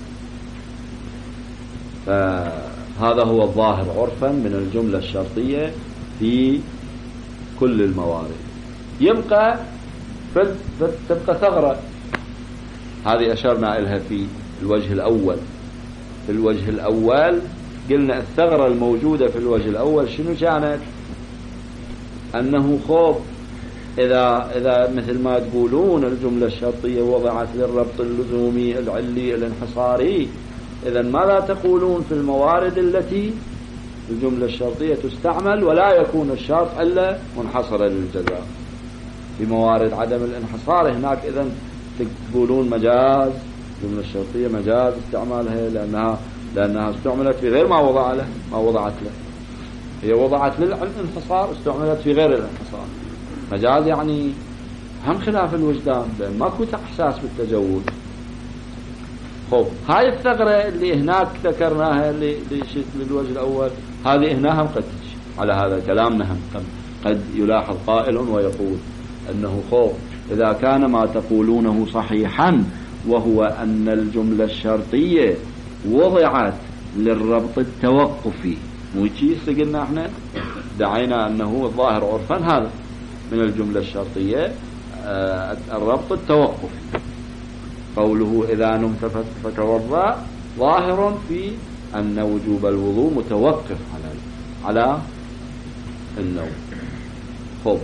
فهذا هو الظاهر عرفا من الجملة الشرطية في كل الموارد. يبقى تبقى ثغرة، هذه أشرنا إلها في الوجه الأول. في الوجه الأول قلنا الثغرة الموجودة في الوجه الأول شنو كانت؟ أنه خوف إذا إذا مثل ما تقولون الجملة الشرطية وضعت للربط اللزومي العلي الانحصاري، إذا ماذا تقولون في الموارد التي الجملة الشرطية تستعمل ولا يكون الشرط إلا منحصرا للجزاء؟ في موارد عدم الانحصار هناك إذا تقولون مجاز، الجملة الشرطية مجاز استعمالها لأنها لأنها استعملت في غير ما وضع له ما وضعت له، هي وضعت للانحصار استعملت في غير الانحصار. مجاز يعني هم خلاف الوجدان، لأن ماكو إحساس بالتجوز. خب هاي الثغرة اللي هناك ذكرناها اللي للوجه الأول، هذه هنا هم قد على هذا كلامنا هم قد يلاحظ قائل ويقول أنه خب إذا كان ما تقولونه صحيحا وهو أن الجملة الشرطية وضعت للربط التوقفي، مو شيء قلنا احنا دعينا أنه الظاهر عرفا هذا من الجملة الشرطية آه الربط التوقفي. قوله إذا نمت فتوضأ ظاهر في أن وجوب الوضوء متوقف على على النوم. خب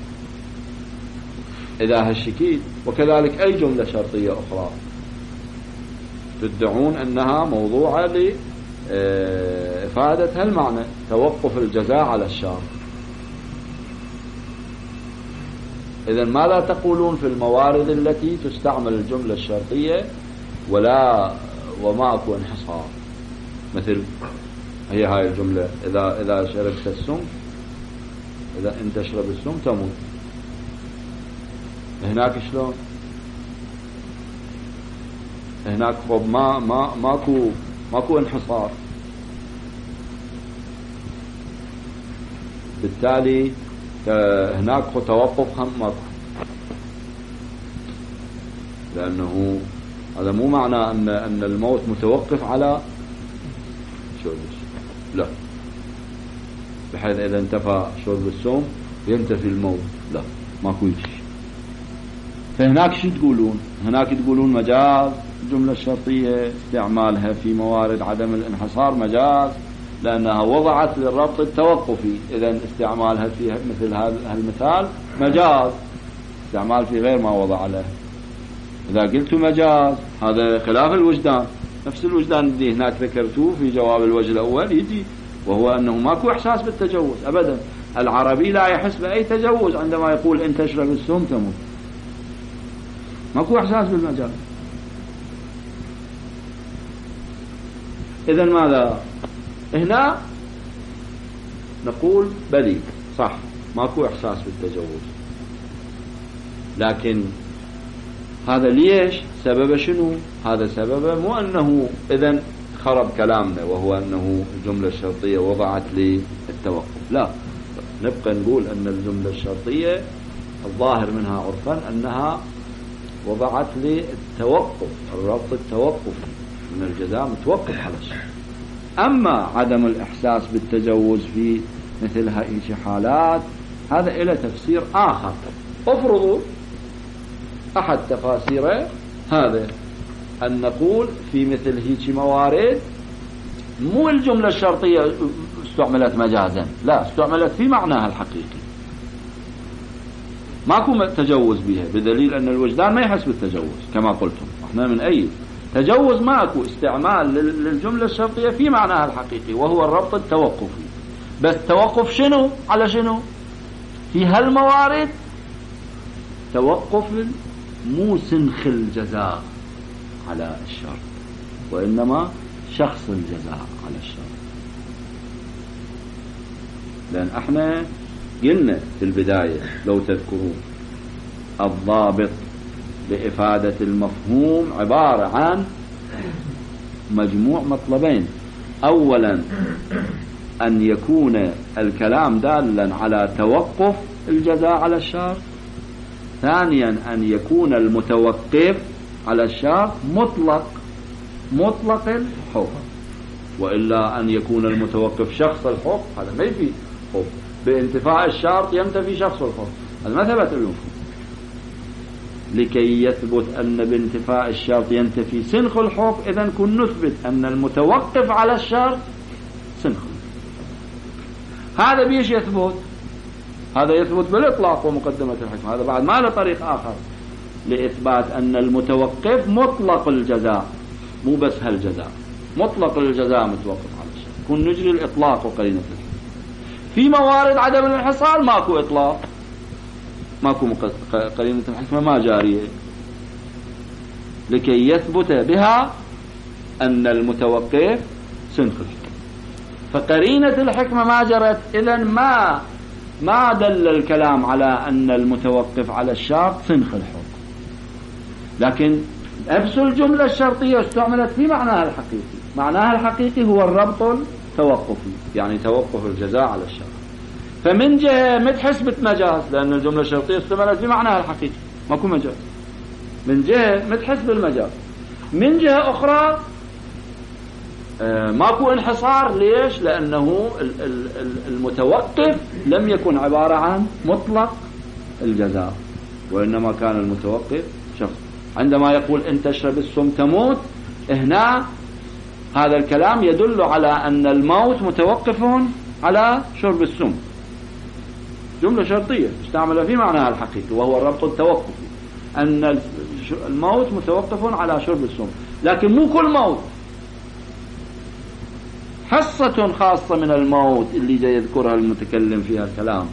إذا هالشكيل وكذلك أي جملة شرطية أخرى تدعون أنها موضوعة لإفادة هالمعنى توقف الجزاء على الشرط، إذن ما لا تقولون في الموارد التي تستعمل الجملة الشرطية ولا وما أكو انحصار؟ مثل هي هاي الجملة إذا إذا شربت السم، إذا أنت تشرب السم تموت. هناك شلون؟ هناك خب ما ما ماكو ماكو انحصار، بالتالي هناك توقف هم ماكو، لأنه هذا مو معنى أن أن الموت متوقف على شرب السم، لا، بحيث إذا انتفى شرب السم ينتفي الموت، لا ماكو شيء. فهناك شو تقولون؟ هناك تقولون مجاز الجملة الشرطية استعمالها في موارد عدم الانحصار مجاز لأنها وضعت للربط التوقفي، إذا استعمالها في مثل هذا المثال مجاز، استعمال في غير ما وضع له. إذا قلت مجاز هذا خلاف الوجدان، نفس الوجدان اللي هناك ذكرتوه في جواب الوجه الأول يجي، وهو أنه ماكو إحساس بالتجوز أبدا. العربي لا يحس بأي تجوز عندما يقول إن تشرب السم تموت، ماكو إحساس بالمجاز. إذن ماذا هنا نقول بلي صح ماكو إحساس بالتجوز، لكن هذا ليش؟ سبب شنو؟ هذا سببه مو أنه إذن خرب كلامنا وهو أنه الجملة الشرطية وضعت للتوقف، لا، نبقى نقول أن الجملة الشرطية الظاهر منها عرفا أنها وضعت للتوقف، الربط التوقفي من الجزاء متوقف على الشيء. أما عدم الإحساس بالتجوز في مثل هذه حالات هذا إلى تفسير آخر. افرضوا أحد تفاسيره هذا أن نقول في مثل هيك موارد مو الجملة الشرطية استعملت مجازا، لا، استعملت في معناها الحقيقي، ماكو تجوز بها، بدليل أن الوجدان ما يحس بالتجوز كما قلتم. احنا من أي تجوز ماكو، استعمال للجملة الشرطية في معناها الحقيقي وهو الربط التوقفي. بس توقف شنو على شنو؟ في هالموارد توقف مو سنخ الجزاء على الشرط، وإنما شخص الجزاء على الشرط. لأن احنا قلنا في البداية لو تذكرون الضابط لإفادة المفهوم عبارة عن مجموع مطلبين: أولا أن يكون الكلام دالا على توقف الجزاء على الشرط، ثانيا أن يكون المتوقف على الشرط مطلق مطلق الحكم، وإلا أن يكون المتوقف شخص الحكم هذا ما يفيد. بانتفاء الشرط ينتفي شخص الحكم، هذا ما ثبت المفهوم. لكي يثبت أن بانتفاء الشرط ينتفي سنخ الحكم، إذن كن نثبت أن المتوقف على الشرط سنخ. هذا بيش يثبت هذا يثبت بالإطلاق ومقدمة الحكمة. هذا بعد ما له طريق آخر لإثبات أن المتوقف مطلق الجزاء، مو بس هالجزاء، مطلق الجزاء متوقف على الشيء، يكون نجري الإطلاق وقرينة الحكمة. في موارد عدم الانحصار ماكو إطلاق، ماكو قرينة الحكمة ما جارية لكي يثبت بها أن المتوقف سنخ الحكم. فقرينة الحكمة ما جرت، إذن ما ما دل الكلام على أن المتوقف على الشرط سنخ الحكم، لكن نفس الجملة الشرطية استعملت في معناها الحقيقي. معناها الحقيقي هو الربط التوقفي، يعني توقف الجزاء على الشرط. فمن جهة متحسبة مجاز، لأن الجملة الشرطية استعملت في معناها الحقيقي ماكو مجاز، من جهة متحسب المجاز. من جهة أخرى آه ماكو انحصار. ليش؟ لأنه المتوقف لم يكن عبارة عن مطلق الجزاء، وإنما كان المتوقف شخص. عندما يقول إن تشرب السم تموت، هنا هذا الكلام يدل على أن الموت متوقف على شرب السم، جملة شرطية استعمل في معناها الحقيقي وهو الربط التوقفي، أن الموت متوقف على شرب السم. لكن مو كل موت، حصة خاصة من الموت اللي جاي يذكرها المتكلم فيها الكلام،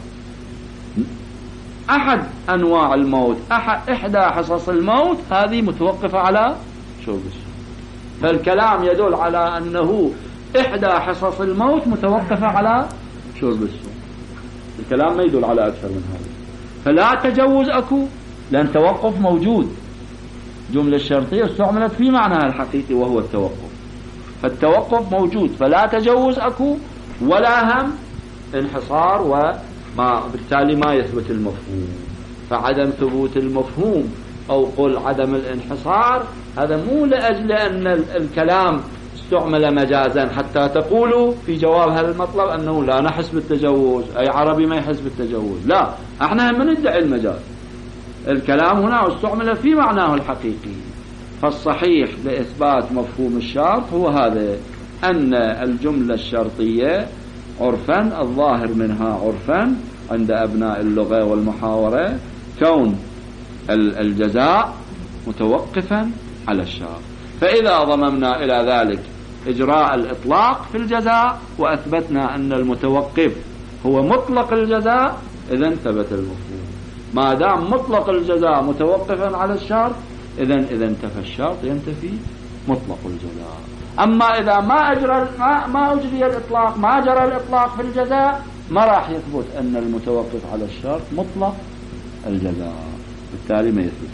أحد أنواع الموت، أحد إحدى حصص الموت هذه متوقفة على شرب السم. فالكلام يدل على أنه إحدى حصص الموت متوقفة على شرب السم، الكلام ما يدل على أكثر من هذا. فلا تجوز أكو، لأن توقف موجود، جملة الشرطية استعملت في معناها الحقيقي وهو التوقف، فالتوقف موجود، فلا تجوز أكو ولا هم انحصار، وما بالتالي ما يثبت المفهوم. فعدم ثبوت المفهوم أو قل عدم الانحصار هذا مو لأجل أن الكلام استعمل مجازا حتى تقولوا في جواب هذا المطلب أنه لا نحس بالتجوز، أي عربي ما يحس بالتجوز. لا، احنا هم ندعي المجاز. الكلام هنا استعمل في معناه الحقيقي. فالصحيح لإثبات مفهوم الشرط هو هذا، أن الجملة الشرطية عرفا، الظاهر منها عرفا عند أبناء اللغة والمحاورة، كون الجزاء متوقفا على الشرط. فإذا ضممنا إلى ذلك إجراء الإطلاق في الجزاء وأثبتنا أن المتوقف هو مطلق الجزاء، إذن ثبت المفهوم. ما دام مطلق الجزاء متوقفا على الشرط، إذن إذا انتفى الشرط ينتفي مطلق الجزاء. أما إذا ما أجرى ما, ما أجري الإطلاق، ما جرى الإطلاق في الجزاء، ما راح يثبت أن المتوقف على الشرط مطلق الجزاء، بالتالي ما يثبت.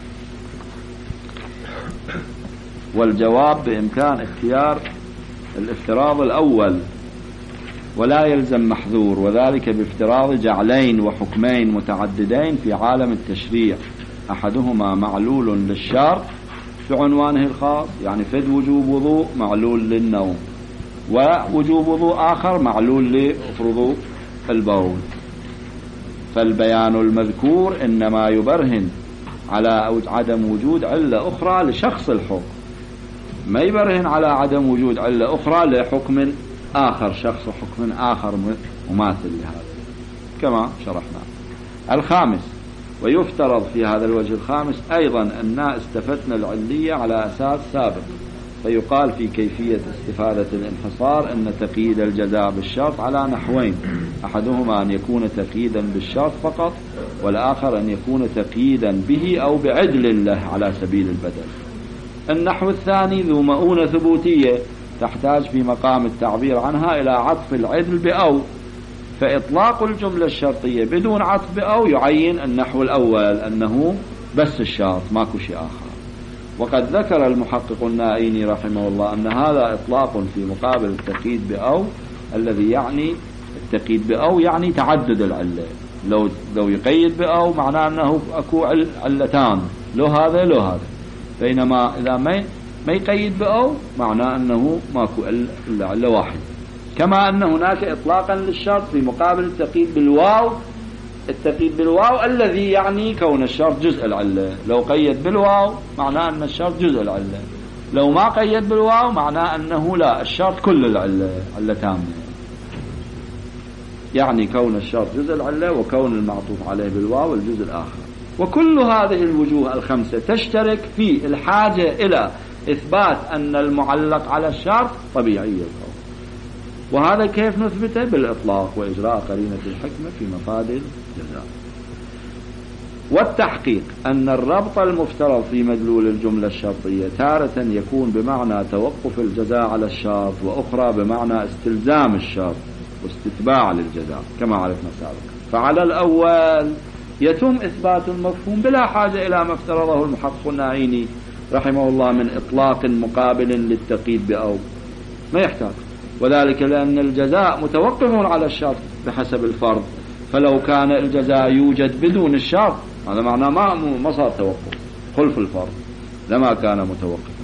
والجواب بإمكان اختيار الافتراض الأول ولا يلزم محذور، وذلك بافتراض جعلين وحكمين متعددين في عالم التشريع، أحدهما معلول للشرط بعنوانه الخاص، يعني فد وجوب وضوء معلول للنوم، ووجوب وضوء آخر معلول لفرض البول. فالبيان المذكور إنما يبرهن على عدم وجود علة أخرى لشخص الحكم، ما يبرهن على عدم وجود علة أخرى لحكم آخر، شخص حكم آخر مماثل لهذا كما شرحنا. الخامس، ويفترض في هذا الوجه الخامس أيضا أن استفدنا العلية على أساس سابق، فيقال في كيفية استفادة الانحصار أن تقييد الجزاء بالشرط على نحوين، أحدهما أن يكون تقييدا بالشرط فقط، والآخر أن يكون تقييدا به أو بعدل له على سبيل البدل. النحو الثاني ذو مؤونة ثبوتية تحتاج في مقام التعبير عنها إلى عطف العدل بأو، فإطلاق الجملة الشرطية بدون عطف بأو يعين النحو الأول أنه بس الشرط ماكو شيء آخر. وقد ذكر المحقق النائيني رحمه الله أن هذا إطلاق في مقابل التقييد بأو، الذي يعني التقييد بأو يعني تعدد العلة. لو لو يقيد بأو معناه أنه أكو علتان، لو هذا لو هذا، بينما إذا ما ما يقيد بأو معناه أنه ماكو إلا علة واحد. كما أن هناك إطلاقا للشرط في مقابل التقييد بالواو، التقييد بالواو الذي يعني كون الشرط جزء العلة. لو قيد بالواو معناه أن الشرط جزء العلة، لو ما قيد بالواو معناه أنه لا، الشرط كل العلة، علة تامة. يعني كون الشرط جزء العلة وكون المعطوف عليه بالواو الجزء الآخر. وكل هذه الوجوه الخمسة تشترك في الحاجة إلى إثبات أن المعلق على الشرط طبيعي الكون. وهذا كيف نثبته؟ بالإطلاق وإجراء قرينة الحكمة في مفاد الجزاء. والتحقيق أن الربط المفترض في مدلول الجملة الشرطية تارة يكون بمعنى توقف الجزاء على الشرط، وأخرى بمعنى استلزام الشرط واستتباع للجزاء كما عرفنا سابقا. فعلى الأول يتم إثبات المفهوم بلا حاجة إلى ما افترضه المحقق النعيني رحمه الله من إطلاق مقابل للتقييد بأو، ما يحتاج، وذلك لأن الجزاء متوقف على الشرط بحسب الفرض، فلو كان الجزاء يوجد بدون الشرط هذا معناه ما ما صار توقف خلف الفرض، لما كان متوقفا.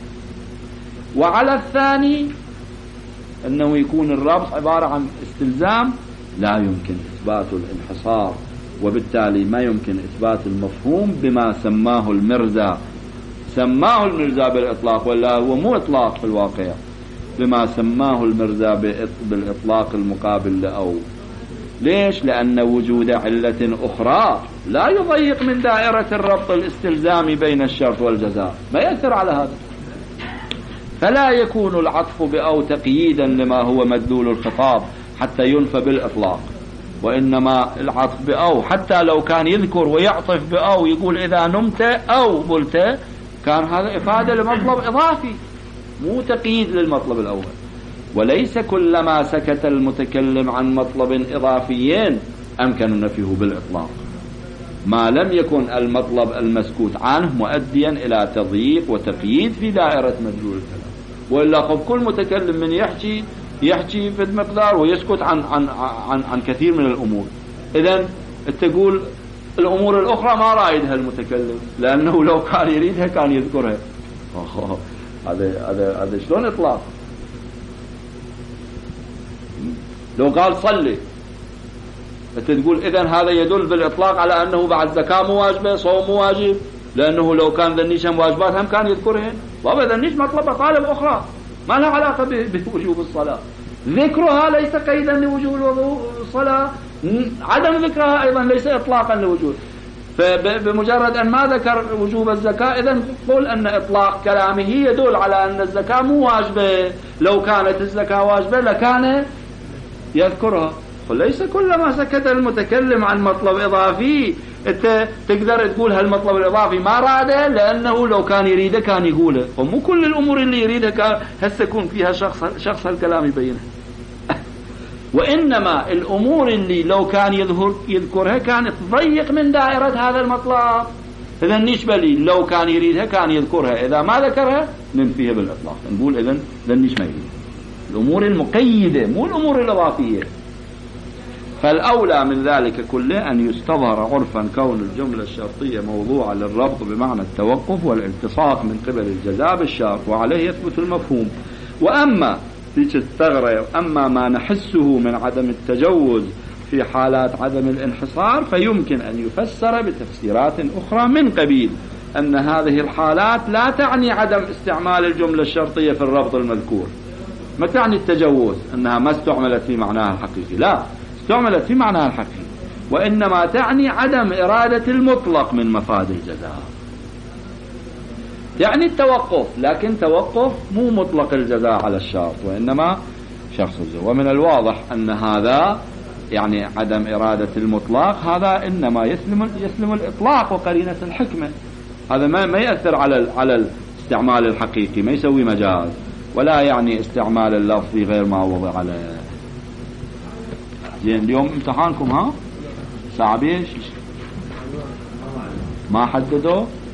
وعلى الثاني أنه يكون الربط عبارة عن استلزام، لا يمكن إثبات الانحصار، وبالتالي ما يمكن إثبات المفهوم بما سماه المرزا. سماه المرزا بالإطلاق، ولا هو مو إطلاق في الواقع، بما سماه المرزا بالإطلاق المقابل لأو. ليش؟ لأن وجود علة أخرى لا يضيق من دائرة الربط الاستلزامي بين الشرط والجزاء، ما يأثر على هذا. فلا يكون العطف بأو تقييدا لما هو مدلول الخطاب حتى ينفى بالإطلاق، وإنما العطف بأو حتى لو كان يذكر ويعطف بأو يقول إذا نمت أو قلت، كان هذا إفادة لمطلب إضافي مو تقييد للمطلب الأول. وليس كلما سكت المتكلم عن مطلب إضافيين أمكن نفيه بالإطلاق، ما لم يكن المطلب المسكوت عنه مؤديا إلى تضييق وتقييد في دائرة مدلول الكلام. وإلا خب كل متكلم من يحكي يحكي في المقدار ويسكت عن عن عن, عن كثير من الأمور. إذن تقول الأمور الأخرى ما رايدها المتكلم، لأنه لو كان يريدها كان يذكرها. هذا هذا هذا شلون إطلاق؟ لو قال صلي أنت تقول إذن هذا يدل بالإطلاق على أنه بعد زكاة مواجبة، صوم مواجب، لأنه لو كان ذنيش مواجبات هم كان يذكرهن. وابا ذنيش مطلب طالب أخرى ما لها علاقة بوجوب الصلاة. ذكرها ليس قيدا لوجوب الصلاة، عدم ذكرها أيضا ليس إطلاقا لوجوب. فبمجرد أن ما ذكر وجوب الزكاة إذن قل أن إطلاق كلامه يدل على أن الزكاة مو واجبة، لو كانت الزكاة واجبة لكان يذكرها. وليس كلما سكت المتكلم عن مطلب إضافي انت تقدر تقول هالمطلب الإضافي ما راده، لأنه لو كان يريده كان يقوله. ومو كل الأمور اللي يريدها كان هسه يكون فيها شخص شخص هالكلام يبينها. وإنما الأمور اللي لو كان يظهر يذكرها كانت تضيق من دائرة هذا المطلب. إذا نشبه لي لو كان يريدها كان يذكرها، إذا ما ذكرها ننفيها بالإطلاق، نقول إذن لن نشبه يريد الأمور المقيدة مو الأمور الإضافية. فالأولى من ذلك كله أن يستظهر عرفا كون الجملة الشرطية موضوعة للربط بمعنى التوقف والالتصاق من قبل الجزاء بالشرط، وعليه يثبت المفهوم. وأما ذيك الثغرة أما ما نحسه من عدم التجوز في حالات عدم الانحصار فيمكن أن يفسر بتفسيرات أخرى من قبيل أن هذه الحالات لا تعني عدم استعمال الجملة الشرطية في الربط المذكور، ما تعني التجوز أنها ما استعملت في معناها الحقيقي، لا استعملت في معناها الحقيقي، وإنما تعني عدم إرادة المطلق من مفاد الجزاء، يعني التوقف، لكن توقف مو مطلق الجزاء على الشرط وإنما شخص الجزاء. ومن الواضح أن هذا يعني عدم إرادة المطلق هذا إنما يسلم يسلم الإطلاق وقرينة الحكمة، هذا ما ما يأثر على على الاستعمال الحقيقي، ما يسوي مجاز، ولا يعني استعمال اللفظ غير ما وضع على. زين اليوم امتحانكم ها ساعة بيش ما حددوا